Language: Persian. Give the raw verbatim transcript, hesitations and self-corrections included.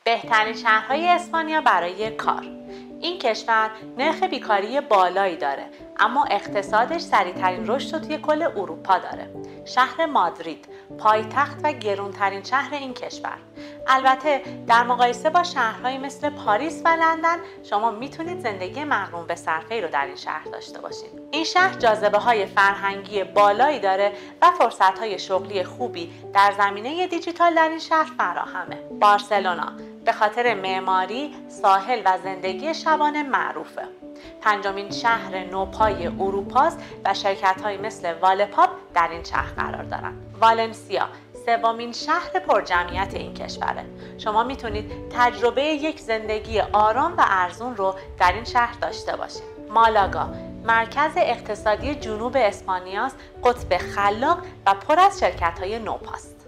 بهترین شهرهای اسپانیا برای کار. این کشور نرخ بیکاری بالایی داره، اما اقتصادش سریع‌ترین رشد رو توی کل اروپا داره. شهر مادرید پایتخت و گرونترین شهر این کشور. البته در مقایسه با شهرهایی مثل پاریس و لندن شما میتونید زندگی مغروم به صرفه‌ای رو در این شهر داشته باشید. این شهر جاذبه‌های فرهنگی بالایی داره و فرصت‌های شغلی خوبی در زمینه دیجیتال در این شهر فراهمه. بارسلونا به خاطر معماری، ساحل و زندگی شبانه معروفه. پنجمین شهر نوپای اروپاست و شرکت‌هایی مثل والپاپ در این شهر قرار دارن. والنسیا سومین شهر پرجمعیت این کشوره. شما میتونید تجربه یک زندگی آرام و ارزون رو در این شهر داشته باشید. مالاگا مرکز اقتصادی جنوب اسپانیاست، قطب خلاق و پر از شرکت‌های نوپاست.